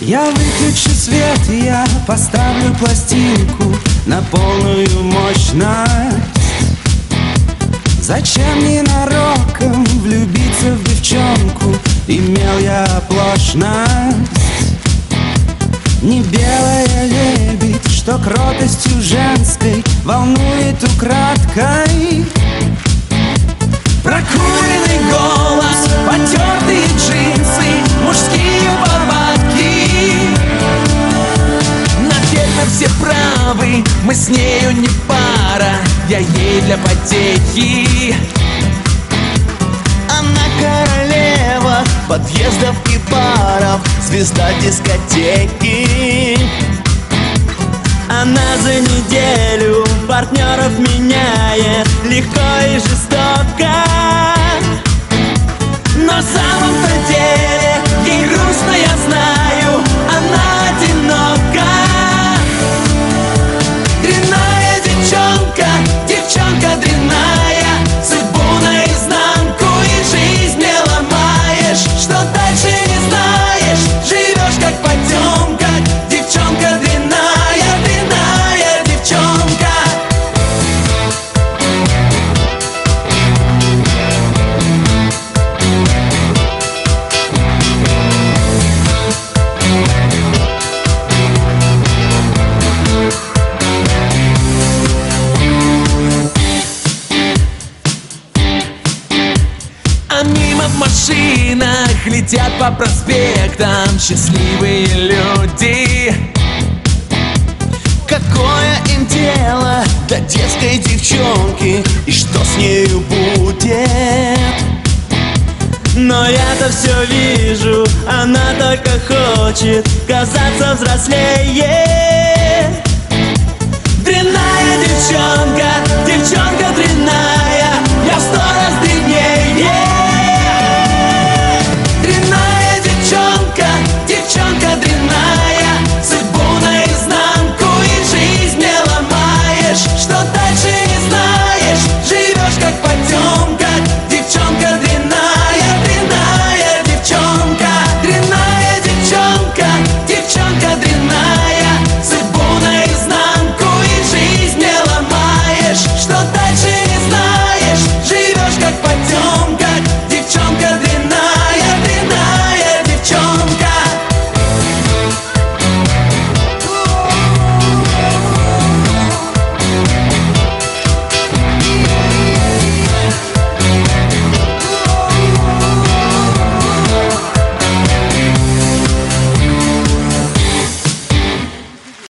Я выключу свет, я поставлю пластинку на полную мощность. Зачем ненароком влюбиться в девчонку? Имел я оплошность. Не белая лебедь, что кротостью женской волнует украдкой. Прокуренный голос, потертые джинсы, мужские повадки. Наверное, все правы, мы с нею не пара, я ей для потехи. Она королева подъездов и баров, звезда дискотеки. Она за неделю партнеров меняет легко и жестоко. Но в самом-то деле ей грустно, я знаю, она одинока. Дрянная девчонка, девчонка дрянная, судьбу наизнанку и жизнь мне ломаешь. Что дальше не знаешь, живешь как потемка. Девчонка дрянная, дрянная девчонка. А мимо в машинах летят по проспектам счастливые люди. Какое им дело до детской девчонки и что с нею будет? Но я-то все вижу, она только хочет казаться взрослее. Дрянная девчонка, девчонка